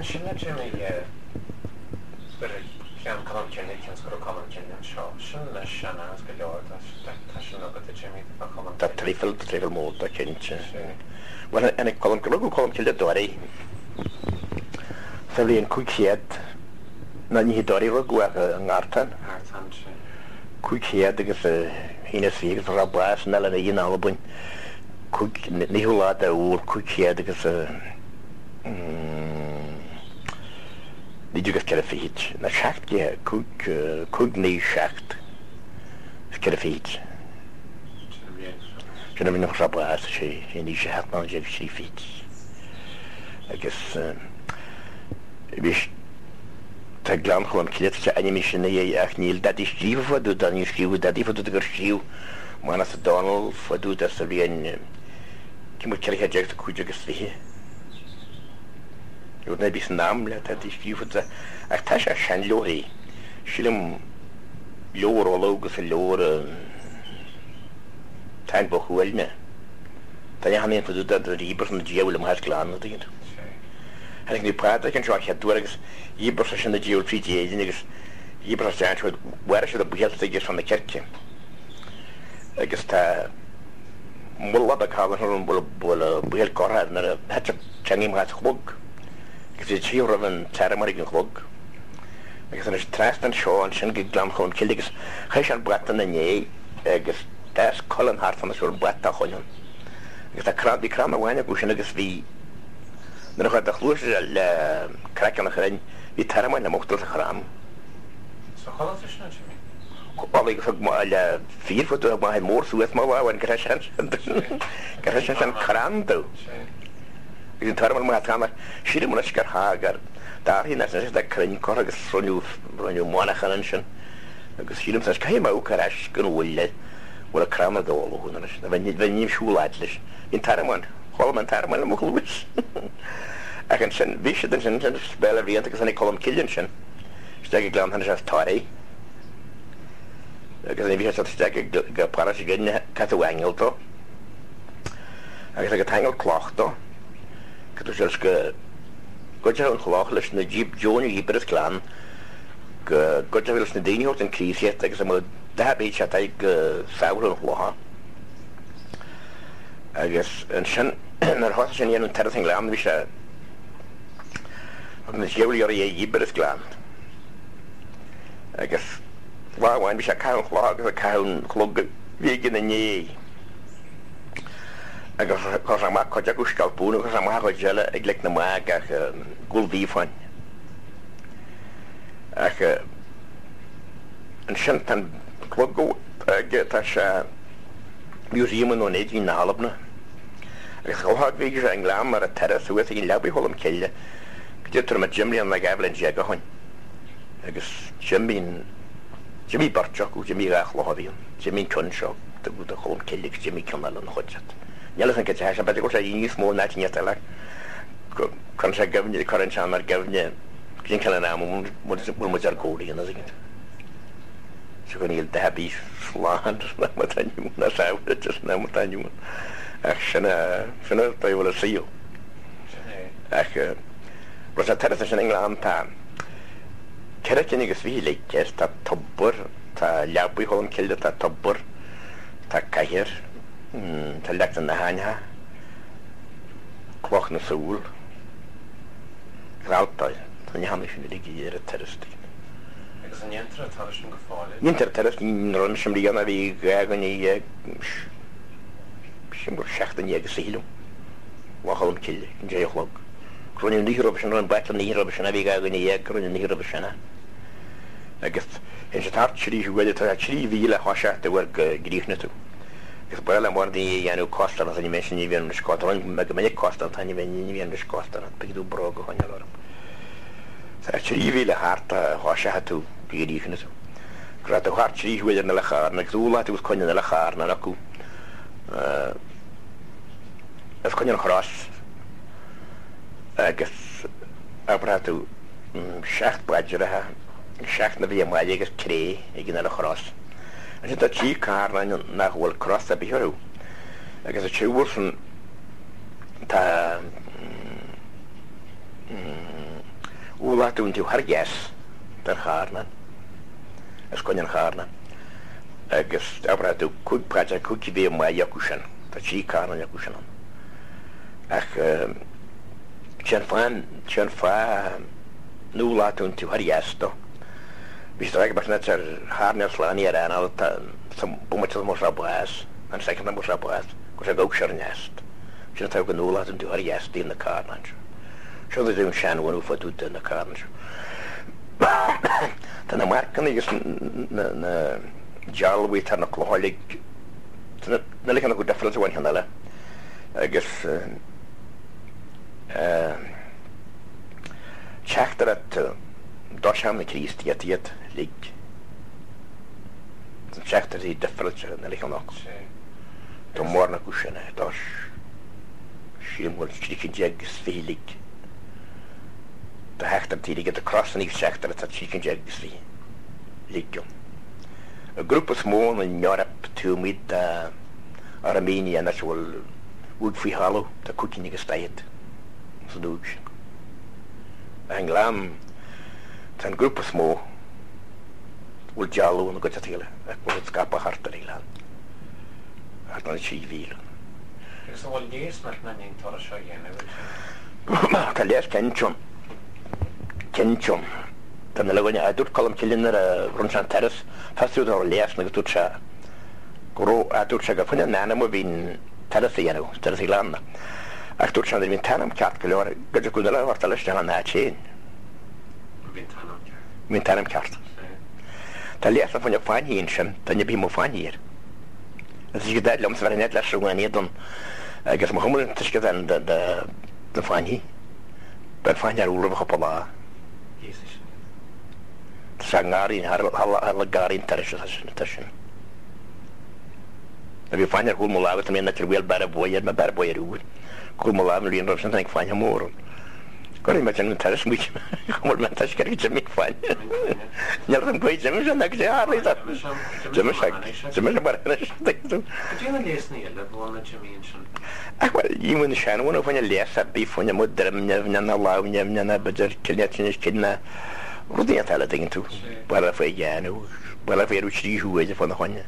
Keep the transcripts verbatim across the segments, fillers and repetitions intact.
sinna Jimmy gur cean colm cinna cin gur colm cinna seo sinna sinna as go leor tá sinna go Jimmy a colm tá trífil trífil móta cinse well en ik colm go colm cinna dorí sa bhíon cúiciad na ní dorí ru an ngartan cúiciad agus hína sí agus ra bras na le íon albuin níhúlá a úr cúiciad agus Nígus ce a féit na seacht cúg ní seacht ce a féit. Sinna bhí nach rabá sé sé ní sé heat ná déh sí féit. Agus bhís tá glan chuin cléte aimimi sinna é ach níl dadí scríomh fadú da ní scríú dadí fadú gur scríú mána sa Donald fadú a sa bhíon mu ceirché deag a cúide agus fihé. Ú na bís nám le tá scríomh ach tá sé sean leorí sílim leor ólagus a leor tein bo chuilne. Tá haíon fadú a ríbar na díúil am heisláán a dginn. Hannig ní práta an seo cheadú agus íbar sin na díúil trí éidir agus íbar seanid bhar se a buhéalta gus fan na cerce. Agus tá mulla a cáhan bhfuil buhéal corthaid na het teangim hat chlog. Agus é trí rah an teramar an chlog. Agus an is tres an seo an sin go glam chun cigus chuis an buatan na né agus des colin hart an asú buta chuin. Agus tá bhí cram a bhhaine go sin agus bhí na chuid a chlúis le creicean nach chuin hí teramar na mochttal a chrám. Bálaí le fíorfutú má mór suas má bhhain go sin an chrandó. Gus an tarmar má tána siad muna gur hágar dáhí na sin crinn cor agus runú runú mánachan an sin agus sílim sa caiim ácar eis gan bhfuile bhfuil a crama dóla na bheith níomh siúláid leis. Hín tarmán choil an tarmán le mluis. Ach an sin bhí siad an sin sin spéile bhíanta agus anna colm cillian sin. Steig glan hanna sé táí. Agus bhí steig go para sé gine cat bhhaingeiltó. Agus a go teangail clochtó. Go sé go gote an chlách leis na Jeep Johnny íbar is glán go gote bhfuil na daoineocht an críisiad agus am debéid se ag go saoil an chlátha. Agus an sin ar thosa sin dhéanaan terasing leán bhí se na séolaí ar é íbar is glán. Agus bháin bhí se cán chlá agus a cán chlog bhí na né. Agus chos am coide go scalpún agus am chuid geile ag le na máag ach gúldíáin. Ach an sin tan chlogó tá se muúsíman ó néad hí nálabna. Agus choáid bhí sé an glám mar a terasúas í lebí holam ceile, go dtítar me Jimlíon na gablann sé go hain. Agus Jimmín Jimmy barteach ú Jimmy gach láhíon, Jimmy cunseo do bú a cholam ceile Jimmy cynal an chuide. Nílas an cyte a beth go sé í smó náitin eile chun sé gofne i choran sean ar gofne cin can am bhfuil mu ar códaí an agin. Si go níl debí sláán na taimún na saoide just na taimún ach sinna sinna bhfuil a síú. Ach ros a teras sin England tá Ceiricin agus bhí leiceis tá tobbur tá leabbaí chum ciilde tá tobbur tá caiir tá lecht an na hainethe cloch na súl rátáid tá ní haimi sin ligi ar a terrorist. Agus an dhéantar atá sin go fáil. Dhéantar terrorist ní run sem líana a bhí gagan í sin gur seachtain agus sílum bhachalamm ciilde an déochlog. Crúin níhirb sin an baitla níhirb sin a bhí gagan í crúin níhirb sinna. Agus hen sé tart trí bhfuil tá trí bhíle háise de bhfuil gríchna tú. Gus bail am bhí dhéanú costan a me sin ní bhíon scóán me go minic costan tá ní ní bhíon scótan beú bro go chuine lem. Tá trí bhíle háta háise tú gríchna tú. Gra a hart trí bhfuidir na le char na dúla túgus coine na le char na acu as coine an chorás agus abratú seacht baidirethe seacht na bhí maiile agus cré ag gin le chorás. An sin tá tí cá nach bhfuil cross a bíorú. Agus a tíúsin tá Úla dún tú har yes dar charnan. As conan charnan. Agus abra tú cúg praja cúgi bhí mai jacusan. Tá sí carnan jacusan. Ach Tian fan, tian fa núla dún tú har yes do. Bhí sta ag basna tar harne slani ar anal ta sam bumatil mos rabas. An second mos rabas. Cos a gog nest. Tian tá go núla dún tú har yes in the carnan. So they don't shan one for do in the carnage. Then the mark is na jar with an alcoholic. The like a good difference one another. I guess checked at Dosham the Christ yet yet leak. Checked the difference in the little knocks. The morning cushion, Dosh. She was chicken jegs feeling. The hector till you get across and each sector at a chicken jegsy. Legion. A group of small in Europe to meet uh, Armenia and that's all wood free hollow, the cooking you stayed. So do Anglam, then group of small would jallow and go to Tilla. That was Scapa Hartary land. At on she veal. Is all years not running to a show again? Talias Kenchum. Kenchum. Then the Lagonia, I do call him Killinder, Runchan Terrace, first through the Leas Nagatucha. Guru, I do check a funny nana have been Terraciano, Terracilanda. I do check the Tanam cat, Galore, Gajacudala, or Telestan on that chain. Mintanam cat. The Leas of your fine ancient, then you be more fine here. As you that lumps very net less when you done, I guess Mohammed Tishka than the the fine he. But fine your rule of Hopala. Sangari Halagari Terration. If you find a cool Mulav to me that you will better boy and my better boy would. Cool Mulav and or something find him more. Got him in terrace which what meant to get me fine. Never some great Jimmy and next day hardly that. Jimmy Jimmy well, you in the Shannon one of when you left that beef when you would never allow Yamna, but just Killian kidna. What do you tell a thing to? Well, if I know, well, if I reach who is for the Honya.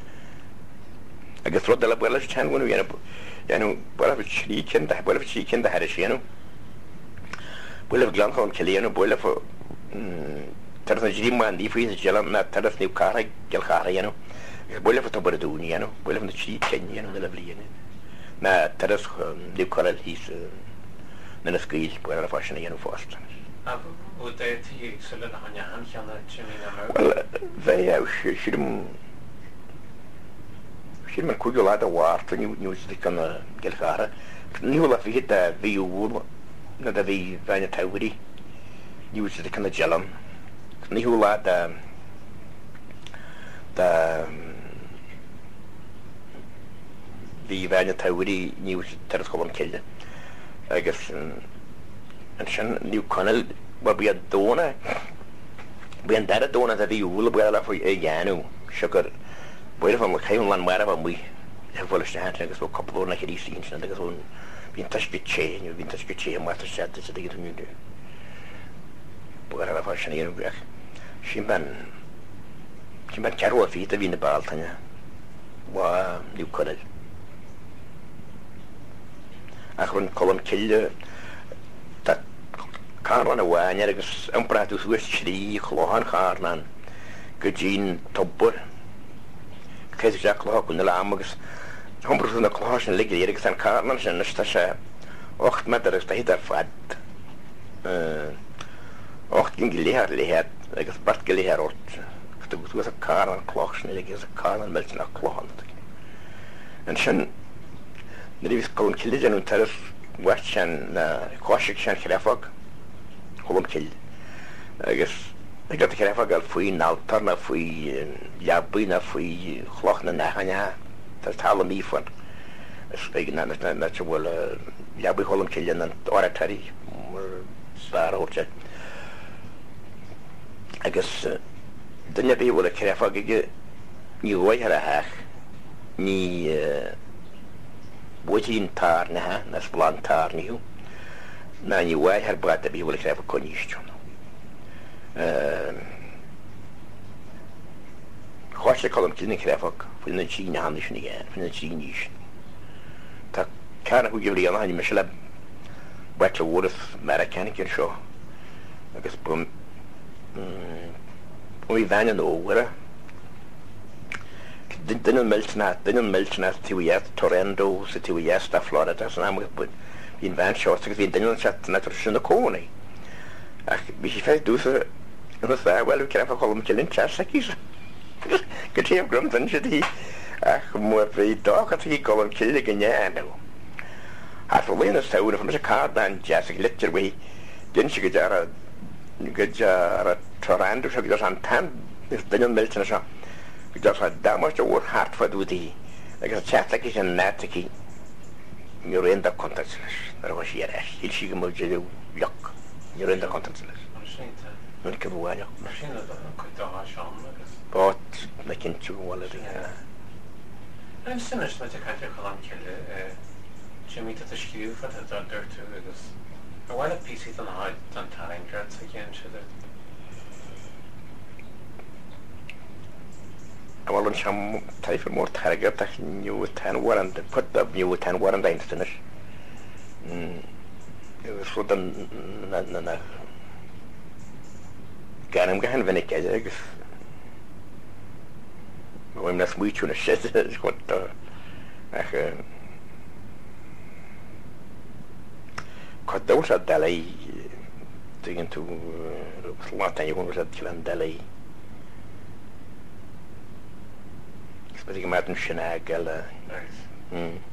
I guess what the Labella Chan when we are, you know, well, if she can, well, if she can, the Harishano. Well, if Glanhorn Kiliano, boiler for Terrajima and if he's Jalan, not Terras New Kara, Gelhariano, boiler for Toberduniano, well, if the cheat can, you know, the lovely. Now, Terras New Coral, he's Nenasquil, where a fashion, you know, Foster. Would they take excellent on your hands on that Jimmy? Well, they have Shim Shim could you like a war to use the kind of Gelhara. New life hit the view, not the V Vanatawri, use the kind of Jellam. New lad the the V Vanatawri news Terrascom killed. I guess and Shan New Connell. But we had Dona. We had that Dona that you will be able for a Yanu, sugar. Wait from the Highland wherever we have full of hands and a couple of like these things and there's one being touched with chain, you've been touched with chain, what to set this to get to do. But I fashion you know, she been she been careful feet of in the Baltania. Wow, you couldn't. I couldn't call him kill that. Carlan away, and yet Umpratus West Shri, Clohan Harnan, Gajin Topper, Kazak Clock and the Lamagus, Humbrus and the Closh and Leggy Erics and Carlans and Nastasha, Ocht Matters to hit her fat. Ocht Ginglear Lehat, like a Bartgilly Herot, with a car and clock, and like a car and melting a clock. And Shan, the Rivis Column Killian and Terrace, West and Quashik Shan Kirafog. Home killed. I guess I got the Carafagal free now, turn up free, Yabina free, Clochna Nahanya, that's Halami for. Speaking of that, that's a well, Yabi Holland Killian and Oratory, Star Orchard. I guess the Nabi will a Carafag, you wait a hack, me waiting tar, nah, that's blonde tar new. Now you why had brought the people to have a condition. Chwaiste colm cyn yn crefog, fwy'n yn sy'n hannes ni gen, fwy'n yn sy'n is. Ta cael hwy gyfri yna, hynny mysio le wet o wrth Americanig yn sio. Agus bwm, bwm i fan yn owyr. Dyn yn mylt na, dyn yn mylt na tiwiad Torrendo, sy tiwiad sta Florida, sy'n amlwg bod fi'n fan sio, sy'n fi'n dyn yn siat na drwysyn y cwni. Ac mi si ffedd dwys yn wrth dda, wel, fi'n crefog colm cyn yn chas ac is. Gyda grym dyn sydd hi, ac mwyn fi doch at hi golwm cylig yn iawn nhw. A fwy yn y sawr, fwy yn y card dan jas ac litr wei, dyn sydd gyda ar y gyda ar y Torrando, sydd gyda rhan tan, dyn yn mylt yn y sio, gyda rhan damos o'r Hartford wedi hi, ac gyda chat ac eisiau net ac i, mi rhaid da contact sy'n ar y si eraill, hil sy'n gymwyd yw loc, mi rhaid da contact sy'n Mae'n cyfwan o. Mae'n sy'n yn cwydo a siom, agos. Bot, na cyn tiw'n wal ydy. Mae'n sy'n ys mae'n cael eich lan cyle, Jimmy dod y sgiw fod y dod dyr tŵ, agos. Mae wael y pys idd yn haid dan taring grad sy'n gen sydd. A wel yn siam taif yn môr targad, ac niw ten warand, pwyd o niw ten warand ein sy'n ys. Rwyd yn na Ganem gahan fyny gael agos. Mae'n nas mwy tŵn y sydd, sgwnt o. Ach, cod dawl sa dalai, dwi'n tŵ, rhywbeth lot yn yw'n rhywbeth cyfan dalai. Sbeth i gymryd yn sianag gael. Nice.